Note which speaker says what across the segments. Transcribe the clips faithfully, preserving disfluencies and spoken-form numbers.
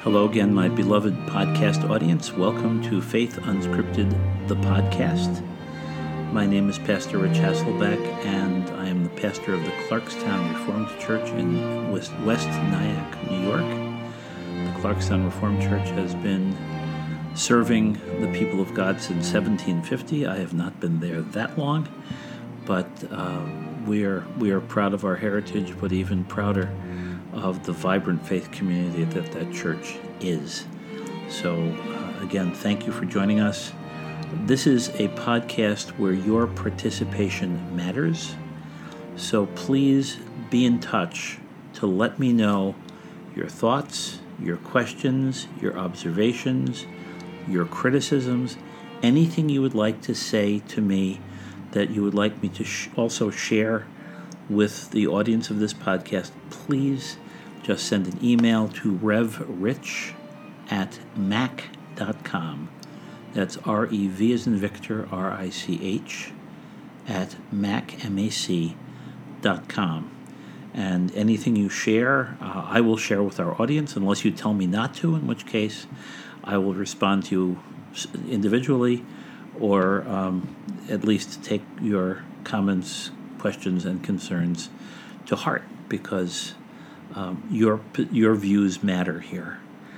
Speaker 1: Hello again, my beloved podcast audience. Welcome to Faith Unscripted, the podcast. My name is Pastor Rich Hasselbeck, and I am the pastor of the Clarkstown Reformed Church in West, West Nyack, New York. The Clarkstown Reformed Church has been serving the people of God since seventeen fifty. I have not been there that long, but uh, we are we are proud of our heritage, but even prouder of the vibrant faith community that that church is. So uh, again, thank you for joining us. This is a podcast where your participation matters. So please be in touch to let me know your thoughts, your questions, your observations, your criticisms, anything you would like to say to me that you would like me to sh- also share with the audience of this podcast. Please just send an email to revrich at mac dot com. That's R E V as in Victor, R I C H, at mac, M A C, dot com. And anything you share, uh, I will share with our audience, unless you tell me not to, in which case I will respond to you individually, or um, at least take your comments, questions, and concerns to heart, because um, your your views matter here.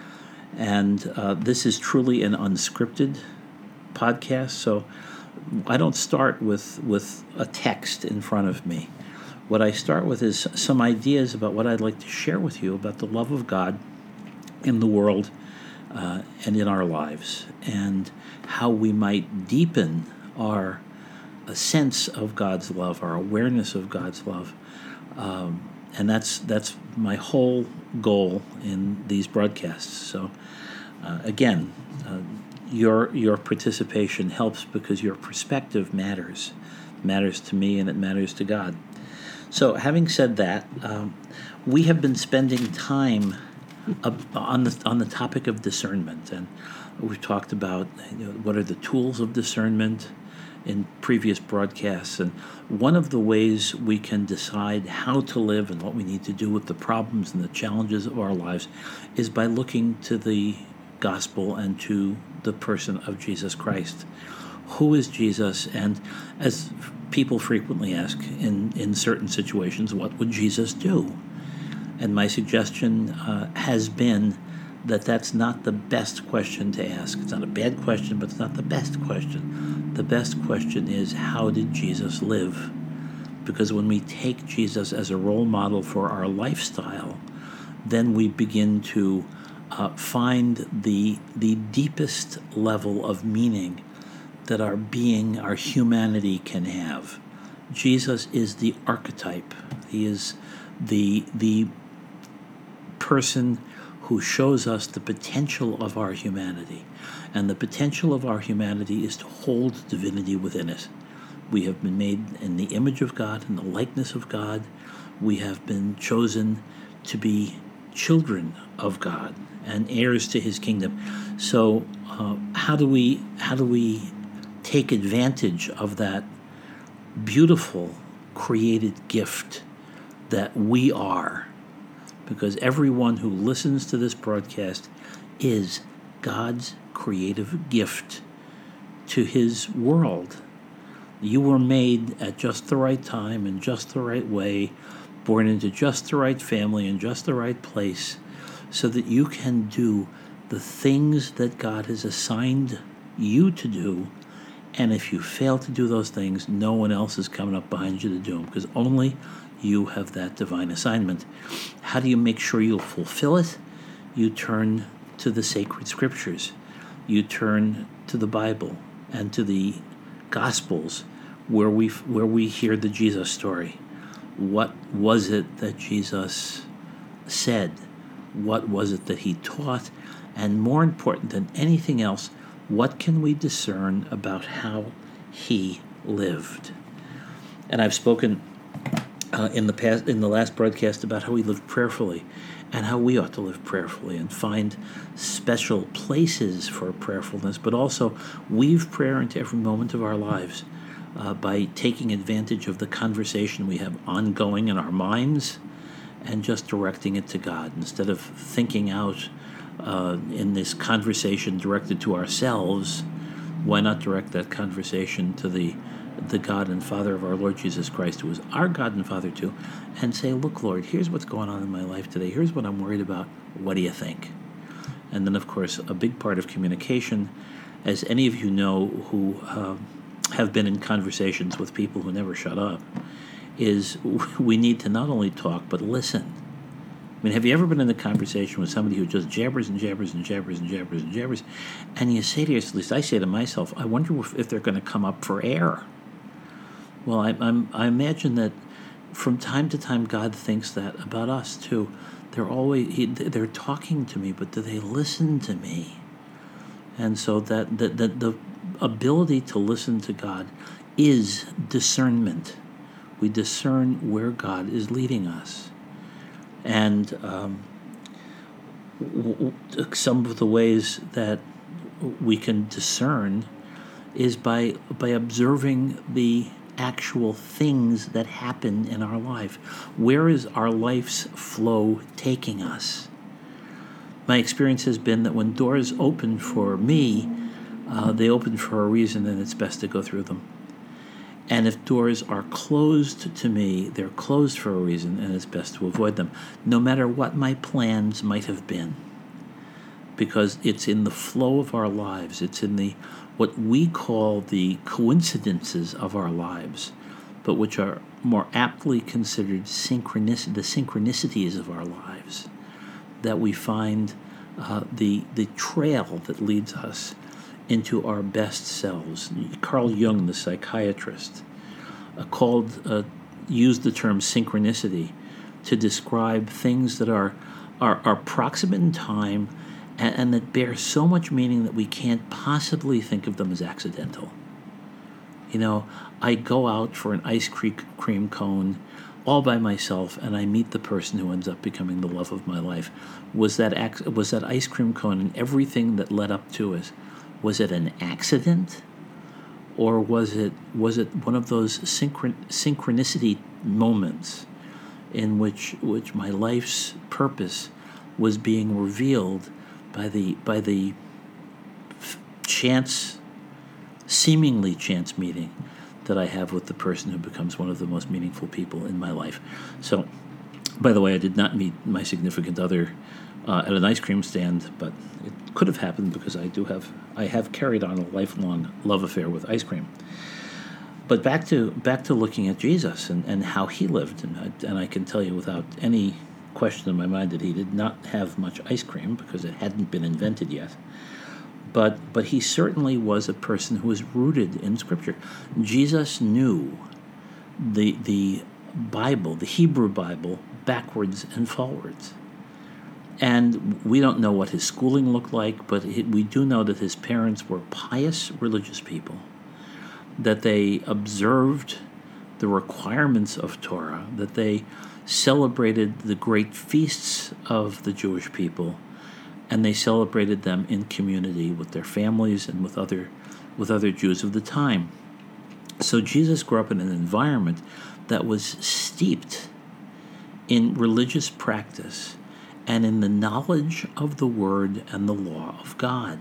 Speaker 1: And uh, this is truly an unscripted podcast, so I don't start with, with a text in front of me. What I start with is some ideas about what I'd like to share with you about the love of God in the world uh, and in our lives, and how we might deepen our a sense of God's love, our awareness of God's love. Um, and that's that's my whole goal in these broadcasts. So uh, again, uh, your your participation helps because your perspective matters. It matters to me, and it matters to God. So having said that, um, we have been spending time uh, on the on the topic of discernment, and we've talked about, you know, what are the tools of discernment in previous broadcasts, and one of the ways we can decide how to live and what we need to do with the problems and the challenges of our lives is by looking to the gospel and to the person of Jesus Christ. Who is Jesus? And as people frequently ask in, in certain situations, what would Jesus do? And my suggestion uh, has been that that's not the best question to ask. It's not a bad question, but it's not the best question. The best question is, how did Jesus live? Because when we take Jesus as a role model for our lifestyle, then we begin to uh, find the, the deepest level of meaning that our being, our humanity can have. Jesus is the archetype. He is the, the person who shows us the potential of our humanity. And the potential of our humanity is to hold divinity within it. We have been made in the image of God, in the likeness of God. We have been chosen to be children of God and heirs to his kingdom. So uh, how do we how do we take advantage of that beautiful created gift that we are? Because everyone who listens to this broadcast is God's creative gift to his world. You were made at just the right time, in just the right way, born into just the right family, in just the right place, so that you can do the things that God has assigned you to do. And if you fail to do those things, no one else is coming up behind you to do them, because only you have that divine assignment. How do you make sure you'll fulfill it? You turn to the sacred scriptures. You turn to the Bible and to the Gospels, where we where we hear the Jesus story. What was it that Jesus said? What was it that he taught? And more important than anything else, what can we discern about how he lived? And I've spoken Uh, in the past, in the last broadcast, about how we live prayerfully, and how we ought to live prayerfully and find special places for prayerfulness, but also weave prayer into every moment of our lives uh, by taking advantage of the conversation we have ongoing in our minds and just directing it to God instead of thinking out uh, in this conversation directed to ourselves, why not direct that conversation to the the God and Father of our Lord Jesus Christ, who is our God and Father too, and say, look, Lord, here's what's going on in my life today. Here's what I'm worried about. What do you think? And then, of course, a big part of communication, as any of you know who uh, have been in conversations with people who never shut up, is we need to not only talk, but listen. I mean, have you ever been in a conversation with somebody who just jabbers and jabbers and jabbers and jabbers and jabbers, and you say to yourself, at least I say to myself, I wonder if, if they're going to come up for air. Well, I, I'm, I imagine that from time to time God thinks that about us too. They're always he, they're talking to me, but do they listen to me? And so that, that, that the ability to listen to God is discernment. We discern where God is leading us. And um, w- w- some of the ways that we can discern is by by observing the actual things that happen in our life. Where is our life's flow taking us? My experience has been that when doors open for me, uh, they open for a reason, and it's best to go through them. And if doors are closed to me, they're closed for a reason, and it's best to avoid them, no matter what my plans might have been. Because it's in the flow of our lives, it's in the what we call the coincidences of our lives, but which are more aptly considered synchronicity, the synchronicities of our lives, that we find uh, the the trail that leads us into our best selves. Carl Jung, the psychiatrist, uh, called uh, used the term synchronicity to describe things that are are, are proximate in time and, and that bear so much meaning that we can't possibly think of them as accidental. You know, I go out for an ice cream cone all by myself, and I meet the person who ends up becoming the love of my life. Was that ac- was that ice cream cone and everything that led up to it? Was it an accident, or was it was it one of those synchron- synchronicity moments in which which my life's purpose was being revealed by the by the f- chance, seemingly chance meeting that I have with the person who becomes one of the most meaningful people in my life. So, by the way, I did not meet my significant other uh, at an ice cream stand, but it could have happened because I do have I have carried on a lifelong love affair with ice cream. But back to back to looking at Jesus and, and how he lived, and I, and I can tell you without any question in my mind that he did not have much ice cream because it hadn't been invented yet. But but he certainly was a person who was rooted in Scripture. Jesus knew the the Bible, the Hebrew Bible, backwards and forwards. And we don't know what his schooling looked like, but it, we do know that his parents were pious religious people, that they observed the requirements of Torah, that they celebrated the great feasts of the Jewish people, and they celebrated them in community with their families and with other with other Jews of the time. So Jesus grew up in an environment that was steeped in religious practice and in the knowledge of the Word and the law of God.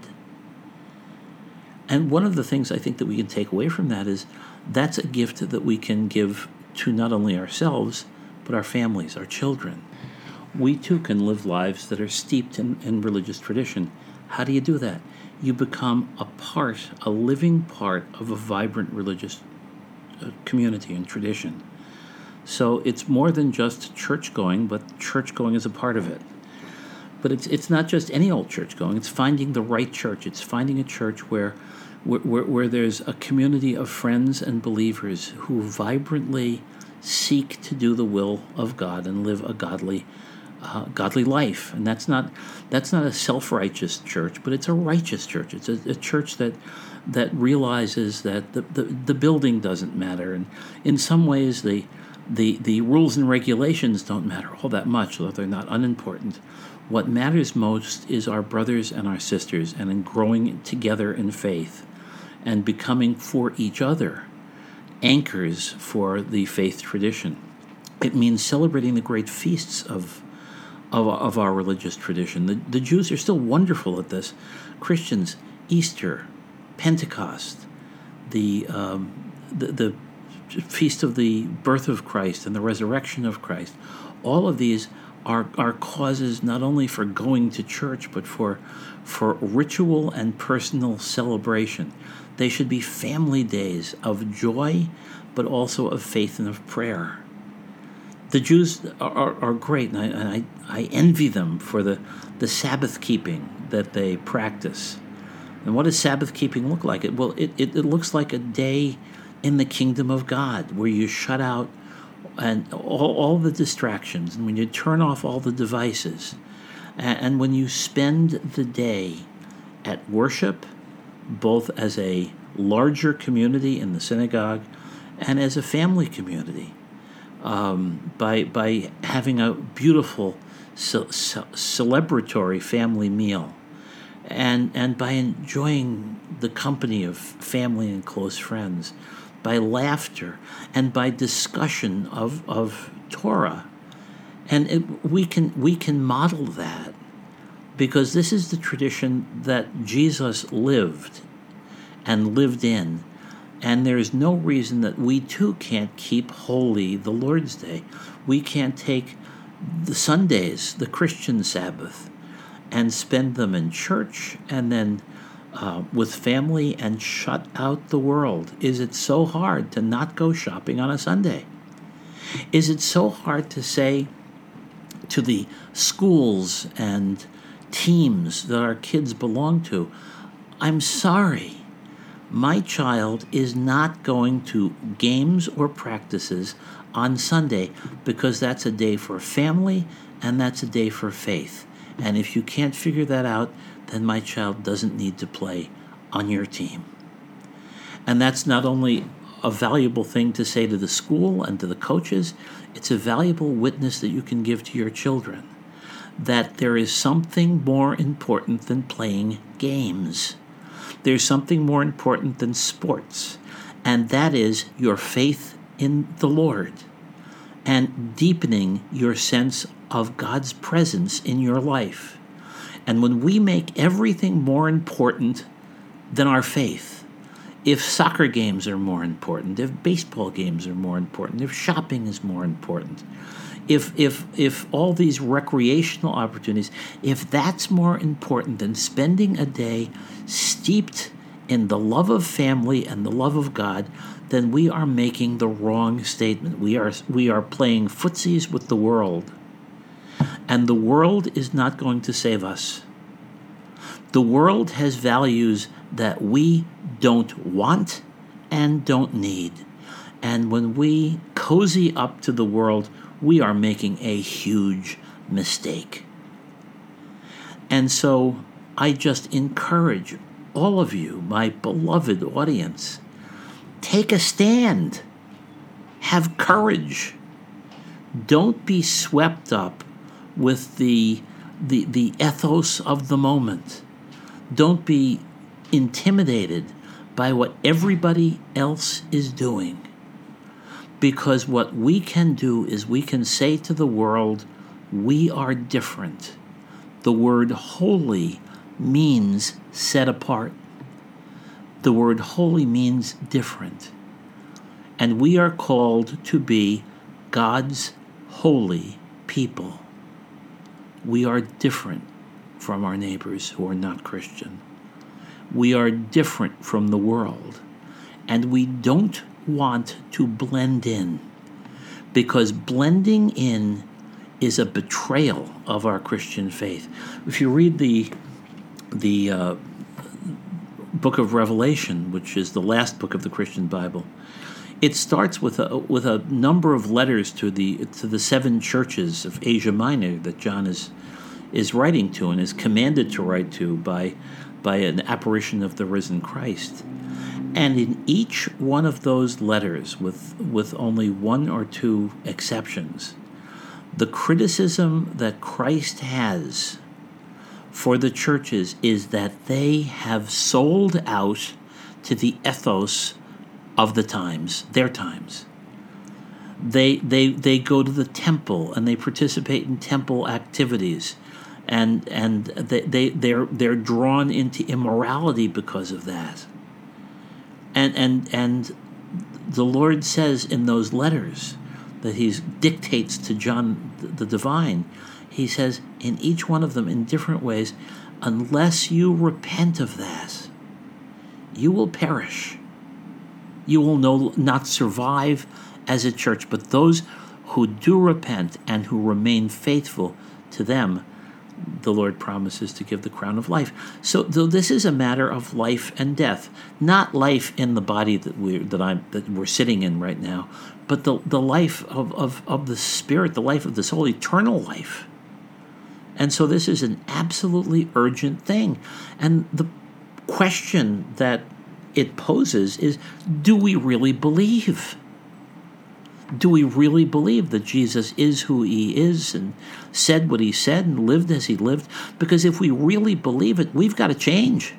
Speaker 1: And one of the things I think that we can take away from that is that's a gift that we can give to not only ourselves, but our families, our children. We too can live lives that are steeped in, in religious tradition. How do you do that? You become a part, a living part of a vibrant religious uh, community and tradition. So it's more than just church going, but church going is a part of it. But it's it's not just any old church going. It's finding the right church. It's finding a church where, where, where there's a community of friends and believers who vibrantly seek to do the will of God and live a godly Uh, godly life. And that's not that's not a self-righteous church, but it's a righteous church. It's a, a church that that realizes that the, the, the building doesn't matter, and in some ways the the the rules and regulations don't matter all that much, although they're not unimportant. What matters most is our brothers and our sisters, and in growing together in faith and becoming for each other anchors for the faith tradition. It means celebrating the great feasts of of, of our religious tradition. The, the Jews are still wonderful at this. Christians, Easter, Pentecost, the, um, the the feast of the birth of Christ and the resurrection of Christ, all of these are are causes not only for going to church, but for for ritual and personal celebration. They should be family days of joy, but also of faith and of prayer. The Jews are, are, are great, and, I, and I, I envy them for the, the Sabbath keeping that they practice. And what does Sabbath keeping look like? It, well, it, it, it looks like a day in the kingdom of God where you shut out and all, all the distractions, and when you turn off all the devices, and, and when you spend the day at worship, both as a larger community in the synagogue and as a family community, um, by by having a beautiful ce- ce- celebratory family meal, and and by enjoying the company of family and close friends, by laughter and by discussion of, of Torah. And it, we can we can model that because this is the tradition that Jesus lived and lived in. And there's no reason that we too can't keep holy the Lord's Day. We can't take the Sundays, the Christian Sabbath, and spend them in church and then uh, with family and shut out the world. Is it so hard to not go shopping on a Sunday? Is it so hard to say to the schools and teams that our kids belong to, I'm sorry, my child is not going to games or practices on Sunday because that's a day for family and that's a day for faith. And if you can't figure that out, then my child doesn't need to play on your team. And that's not only a valuable thing to say to the school and to the coaches, it's a valuable witness that you can give to your children, that there is something more important than playing games. There's something more important than sports, and that is your faith in the Lord and deepening your sense of God's presence in your life. And when we make everything more important than our faith, if soccer games are more important, if baseball games are more important, if shopping is more important, if if if all these recreational opportunities, if that's more important than spending a day steeped in the love of family and the love of God, then we are making the wrong statement. We are we are playing footsies with the world. And the world is not going to save us. The world has values that we don't want and don't need. And when we cozy up to the world, we are making a huge mistake. And so I just encourage all of you, my beloved audience, take a stand. Have courage. Don't be swept up with the, the, the ethos of the moment. Don't be intimidated by what everybody else is doing. Because what we can do is we can say to the world, we are different. The word holy means set apart. The word holy means different. And we are called to be God's holy people. We are different from our neighbors who are not Christian. We are different from the world. And we don't want to blend in, because blending in is a betrayal of our Christian faith. If you read the the uh, book of Revelation, which is the last book of the Christian Bible, it starts with a with a number of letters to the to the seven churches of Asia Minor that John is is writing to and is commanded to write to by by an apparition of the risen Christ. And in each one of those letters, with with only one or two exceptions, the criticism that Christ has for the churches is that they have sold out to the ethos of the times, their times. They they they go to the temple and they participate in temple activities, and and they they they're they're drawn into immorality because of that. And and and the Lord says in those letters that he dictates to John the Divine, he says in each one of them in different ways, unless you repent of that, you will perish. You will no, not survive as a church, but those who do repent and who remain faithful, to them the Lord promises to give the crown of life. So, though this is a matter of life and death, not life in the body that we that I'm that we're sitting in right now, but the the life of, of, of the Spirit, the life of the soul, eternal life. And so this is an absolutely urgent thing. And the question that it poses is, do we really believe? Do we really believe that Jesus is who he is and said what he said and lived as he lived? Because if we really believe it, we've got to change.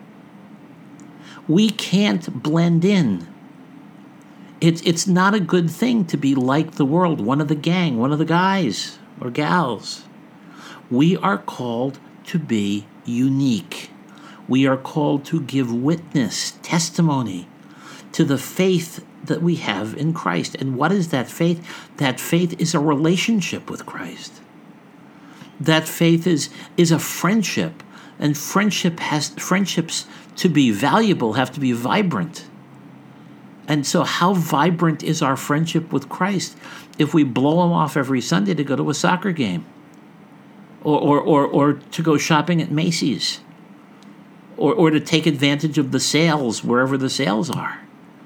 Speaker 1: We can't blend in. It's, it's not a good thing to be like the world, one of the gang, one of the guys or gals. We are called to be unique. We are called to give witness, testimony to the faith that we have in Christ. And what is that faith? That faith is a relationship with Christ. That faith is, is a friendship. And friendship has friendships to be valuable have to be vibrant. And so how vibrant is our friendship with Christ if we blow him off every Sunday to go to a soccer game? Or or, or, or to go shopping at Macy's? Or, or to take advantage of the sales wherever the sales are?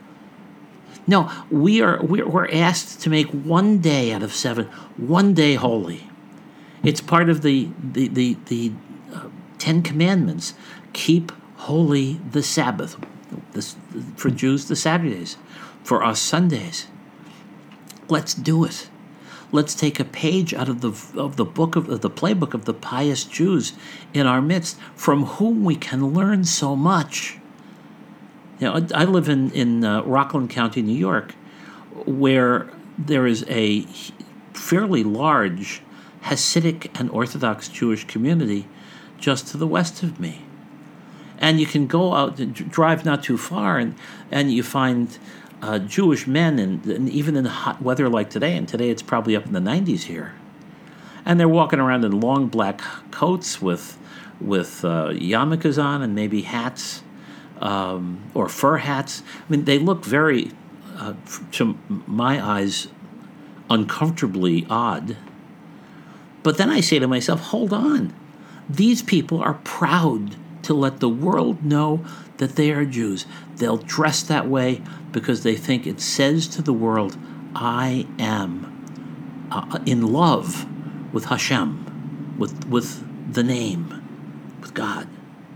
Speaker 1: No, we are we're, we're asked to make one day out of seven, one day holy. It's part of the the the, the uh, Ten Commandments. Keep holy the Sabbath. This, for Jews, the Saturdays. For us, Sundays. Let's do it. Let's take a page out of the of the book of, of the playbook of the pious Jews in our midst, from whom we can learn so much. You know, I live in in uh, Rockland County, New York, where there is a fairly large Hasidic and Orthodox Jewish community just to the west of me. And you can go out and drive not too far, and, and you find uh, Jewish men, and, and even in hot weather like today, and today it's probably up in the nineties here. And they're walking around in long black coats with with uh, yarmulkes on and maybe hats, um, or fur hats. I mean, they look very, uh, to my eyes, uncomfortably odd. But then I say to myself, hold on. These people are proud to let the world know that they are Jews. They'll dress that way because they think it says to the world, I am uh, in love with Hashem, with, with the name, with God.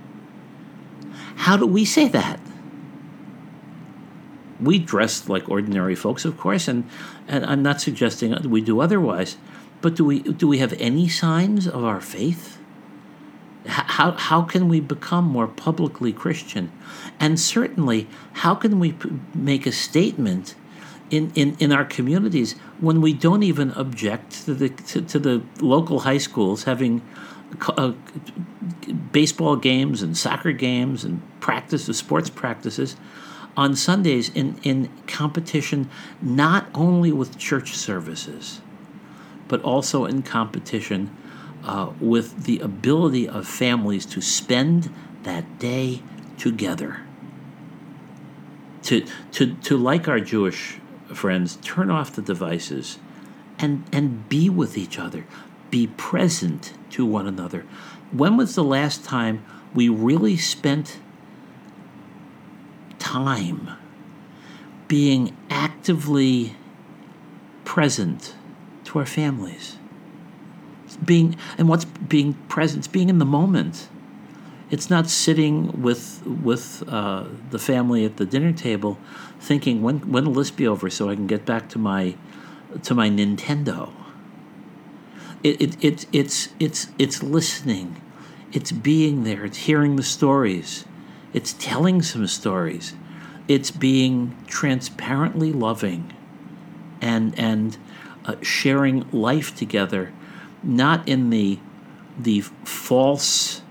Speaker 1: How do we say that? We dress like ordinary folks, of course, and, and I'm not suggesting we do otherwise, but do we do we have any signs of our faith? How how can we become more publicly Christian? And certainly, how can we p- make a statement in, in, in our communities when we don't even object to the to, to the local high schools having uh, baseball games and soccer games and practice of sports practices on Sundays in, in competition, not only with church services, but also in competition Uh, with the ability of families to spend that day together. To, to, to like our Jewish friends, turn off the devices and, and be with each other. Be present to one another. When was the last time we really spent time being actively present to our families? Being and what's being present? It's being in the moment. It's not sitting with with uh, the family at the dinner table, thinking when when will this be over so I can get back to my to my Nintendo. It it, it it's it's it's listening, it's being there, it's hearing the stories, it's telling some stories, it's being transparently loving, and and uh, sharing life together, not in the the false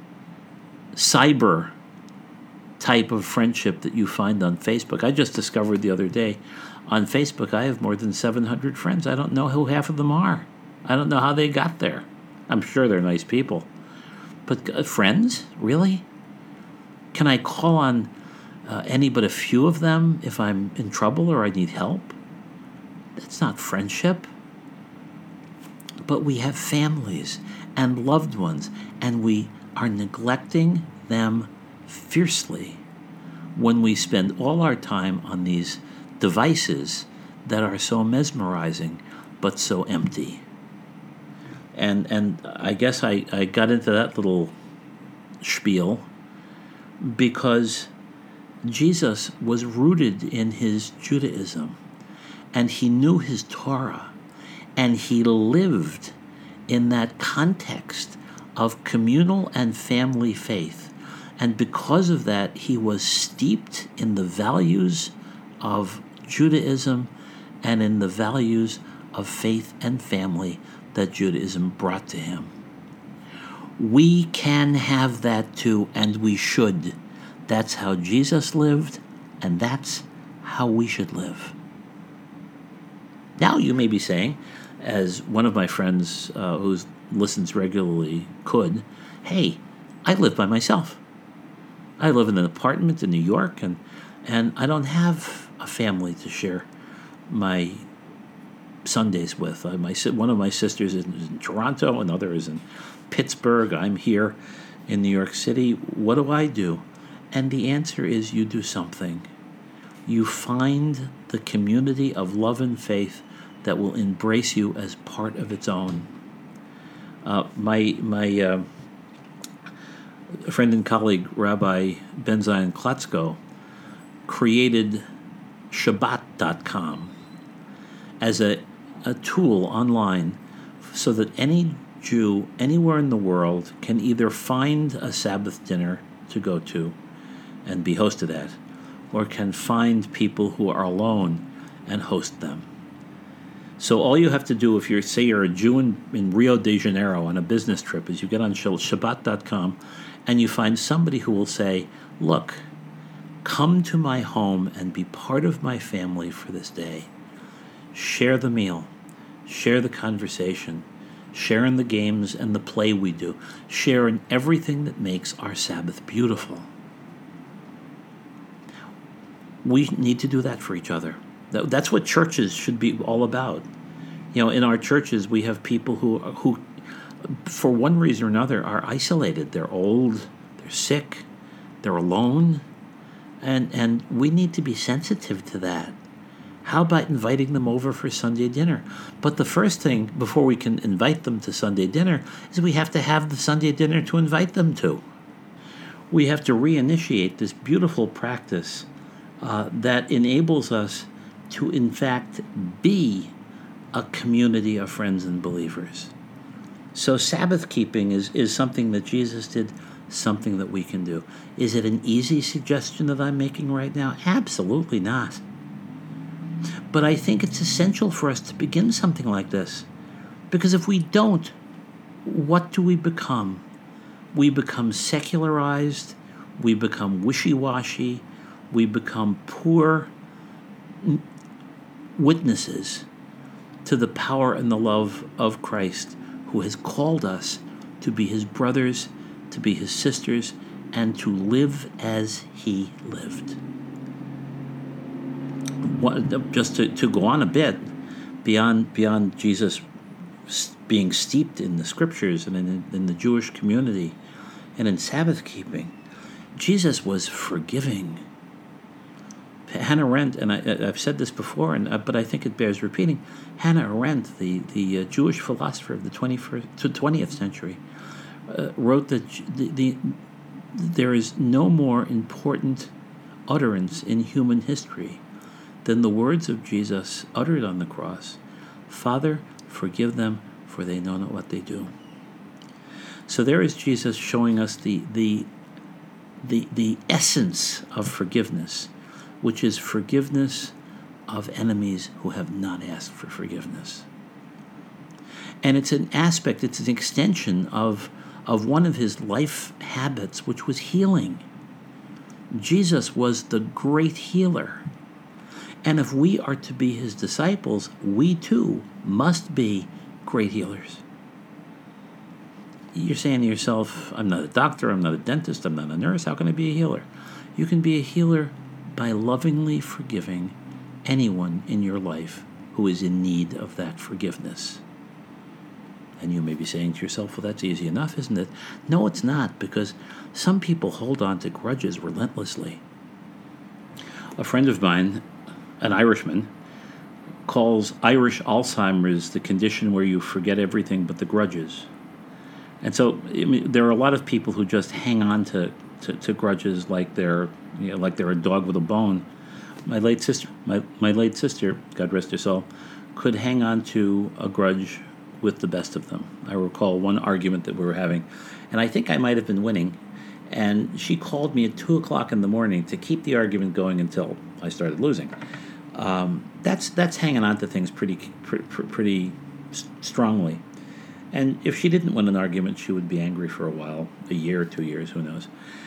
Speaker 1: cyber type of friendship that you find on Facebook. I just discovered the other day on Facebook I have more than seven hundred friends. I don't know who half of them are. I don't know how they got there. I'm sure they're nice people. But uh, friends? Really? Can I call on uh, any but a few of them if I'm in trouble or I need help? That's not friendship. But we have families and loved ones, and we are neglecting them fiercely when we spend all our time on these devices that are so mesmerizing but so empty. And and I guess I, I got into that little spiel because Jesus was rooted in his Judaism, and he knew his Torah, and he lived in that context of communal and family faith. And because of that, he was steeped in the values of Judaism and in the values of faith and family that Judaism brought to him. We can have that too, and we should. That's how Jesus lived, and that's how we should live. Now you may be saying, as one of my friends uh, who listens regularly could, hey, I live by myself. I live in an apartment in New York, and, and I don't have a family to share my Sundays with. Uh, my one of my sisters is in Toronto, another is in Pittsburgh. I'm here in New York City. What do I do? And the answer is you do something. You find the community of love and faith that will embrace you as part of its own. Uh, my my uh, friend and colleague, Rabbi Ben Zion Klotzko, created Shabbat dot com as a, a tool online so that any Jew anywhere in the world can either find a Sabbath dinner to go to and be hosted at, or can find people who are alone and host them. So all you have to do if you're, say you're a Jew in, in Rio de Janeiro on a business trip, is you get on Shabbat dot com and you find somebody who will say, look, come to my home and be part of my family for this day. Share the meal, share the conversation, share in the games and the play we do, share in everything that makes our Sabbath beautiful. We need to do that for each other. That's what churches should be all about. You know, in our churches, we have people who, who, for one reason or another, are isolated. They're old, they're sick, they're alone, and and we need to be sensitive to that. How about inviting them over for Sunday dinner? But the first thing, before we can invite them to Sunday dinner, is we have to have the Sunday dinner to invite them to. We have to reinitiate this beautiful practice uh, that enables us to, in fact, be a community of friends and believers. So Sabbath keeping is, is something that Jesus did, something that we can do. Is it an easy suggestion that I'm making right now? Absolutely not. But I think it's essential for us to begin something like this. Because if we don't, what do we become? We become secularized, we become wishy-washy, we become poor witnesses to the power and the love of Christ, who has called us to be his brothers, to be his sisters, and to live as he lived. What, just to, to go on a bit, beyond beyond Jesus being steeped in the scriptures and in, in the Jewish community and in Sabbath keeping, Jesus was forgiving. Hannah Arendt, and I, I've said this before, and uh, but I think it bears repeating. Hannah Arendt, the the uh, Jewish philosopher of the twenty-first to twentieth century, uh, wrote that the, the there is no more important utterance in human history than the words of Jesus uttered on the cross: "Father, forgive them, for they know not what they do." So there is Jesus showing us the the the the essence of forgiveness, which is forgiveness of enemies who have not asked for forgiveness. And it's an aspect, it's an extension of, of one of his life habits, which was healing. Jesus was the great healer. And if we are to be his disciples, we too must be great healers. You're saying to yourself, I'm not a doctor, I'm not a dentist, I'm not a nurse, how can I be a healer? You can be a healer by lovingly forgiving anyone in your life who is in need of that forgiveness. And you may be saying to yourself, well, that's easy enough, isn't it? No, it's not, because some people hold on to grudges relentlessly. A friend of mine, an Irishman, calls Irish Alzheimer's the condition where you forget everything but the grudges. And so I mean, there are a lot of people who just hang on to, to, to grudges like they're you know, like they're a dog with a bone. My late sister, my, my late sister, God rest her soul, could hang on to a grudge with the best of them. I recall one argument that we were having, and I think I might have been winning, and she called me at two o'clock in the morning to keep the argument going until I started losing. Um, that's that's hanging on to things pretty pretty, pretty strongly. And if she didn't win an argument, she would be angry for a while, a year or two years, who knows.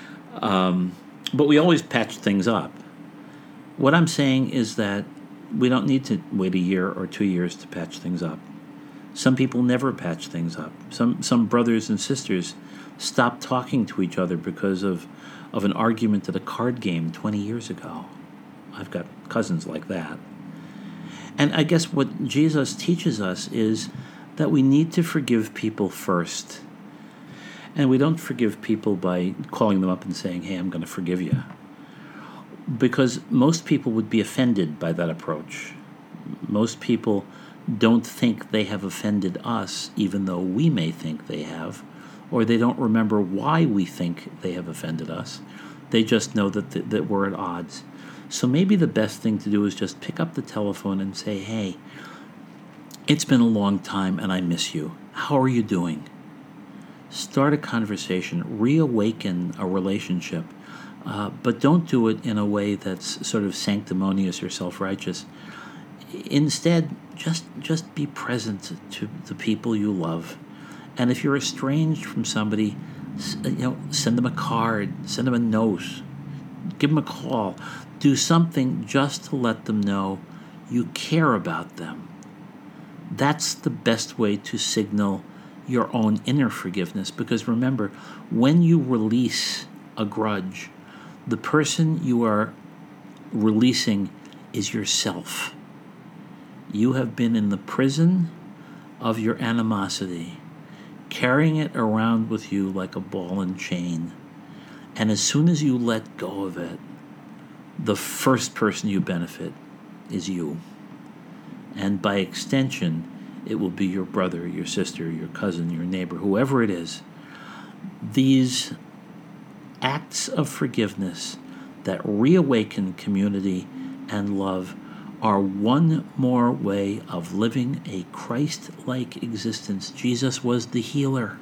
Speaker 1: Um, but we always patch things up. What I'm saying is that we don't need to wait a year or two years to patch things up. Some people never patch things up. Some some brothers and sisters stop talking to each other because of, of an argument at a card game twenty years ago. I've got cousins like that. And I guess what Jesus teaches us is that we need to forgive people first. And we don't forgive people by calling them up and saying, hey, I'm going to forgive you. Because most people would be offended by that approach. Most people don't think they have offended us, even though we may think they have, or they don't remember why we think they have offended us. They just know that th- that we're at odds. So maybe the best thing to do is just pick up the telephone and say, hey, it's been a long time and I miss you. How are you doing? Start a conversation, reawaken a relationship, uh, but don't do it in a way that's sort of sanctimonious or self-righteous. Instead, just just be present to the people you love. And if you're estranged from somebody, you know, send them a card, send them a note, give them a call. Do something just to let them know you care about them. That's the best way to signal your own inner forgiveness, because remember, when you release a grudge, the person you are releasing is yourself. You have been in the prison of your animosity, carrying it around with you like a ball and chain. And as soon as you let go of it, the first person you benefit is you. And by extension, it will be your brother, your sister, your cousin, your neighbor, whoever it is. These acts of forgiveness that reawaken community and love are one more way of living a Christ-like existence. Jesus was the healer.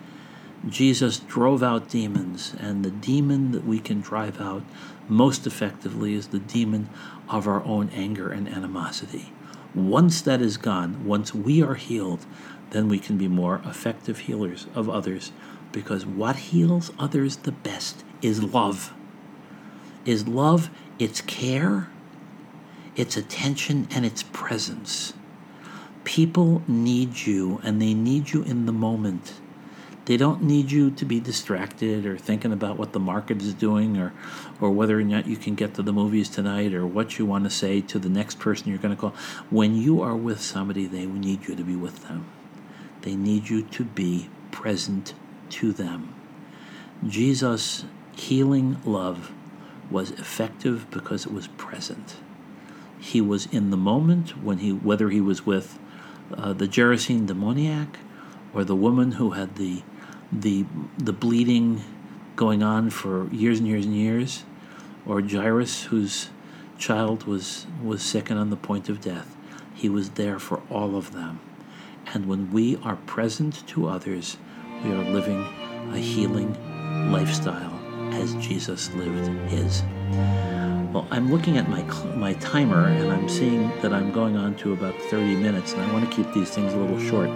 Speaker 1: Jesus drove out demons, and the demon that we can drive out most effectively is the demon of our own anger and animosity. Once that is gone, once we are healed, then we can be more effective healers of others, because what heals others the best is love. Is love, its care, its attention, and its presence. People need you, and they need you in the moment. They don't need you to be distracted or thinking about what the market is doing, or, or whether or not you can get to the movies tonight, or what you want to say to the next person you're going to call. When you are with somebody, they need you to be with them. They need you to be present to them. Jesus' healing love was effective because it was present. He was in the moment, when he, whether he was with uh, the Gerasene demoniac, or the woman who had the the the bleeding going on for years and years and years, or Jairus, whose child was was sick and on the point of death. He was there for all of them. And when we are present to others, we are living a healing lifestyle as Jesus lived his. Well, I'm looking at my my timer, and I'm seeing that I'm going on to about thirty minutes, and I want to keep these things a little short.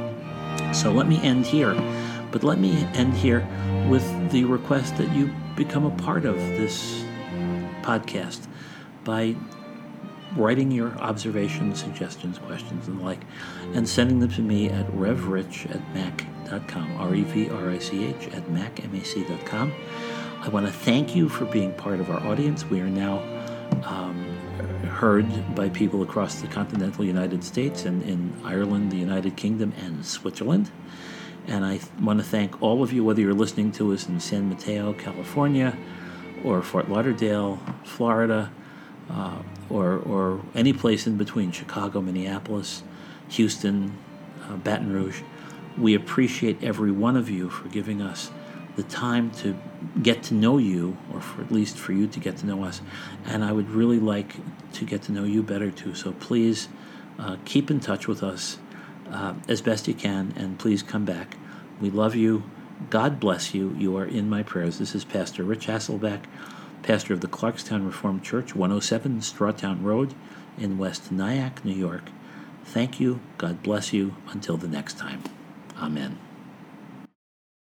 Speaker 1: So let me end here, but let me end here with the request that you become a part of this podcast by writing your observations, suggestions, questions, and the like, and sending them to me at revrich at mac dot com, R E V R I C H at mac, M A C dot com. I want to thank you for being part of our audience. We are now um, heard by people across the continental United States and in Ireland, the United Kingdom, and Switzerland. And I th- want to thank all of you, whether you're listening to us in San Mateo, California, or Fort Lauderdale, Florida, uh, or or any place in between, Chicago, Minneapolis, Houston, uh, Baton Rouge. We appreciate every one of you for giving us the time to get to know you, or for at least for you to get to know us. And I would really like to get to know you better too. So please uh, keep in touch with us uh, as best you can, and please come back. We love you. God bless you. You are in my prayers. This is Pastor Rich Hasselbeck, pastor of the Clarkstown Reformed Church, one oh seven Strawtown Road in West Nyack, New York. Thank you. God bless you. Until the next time. Amen.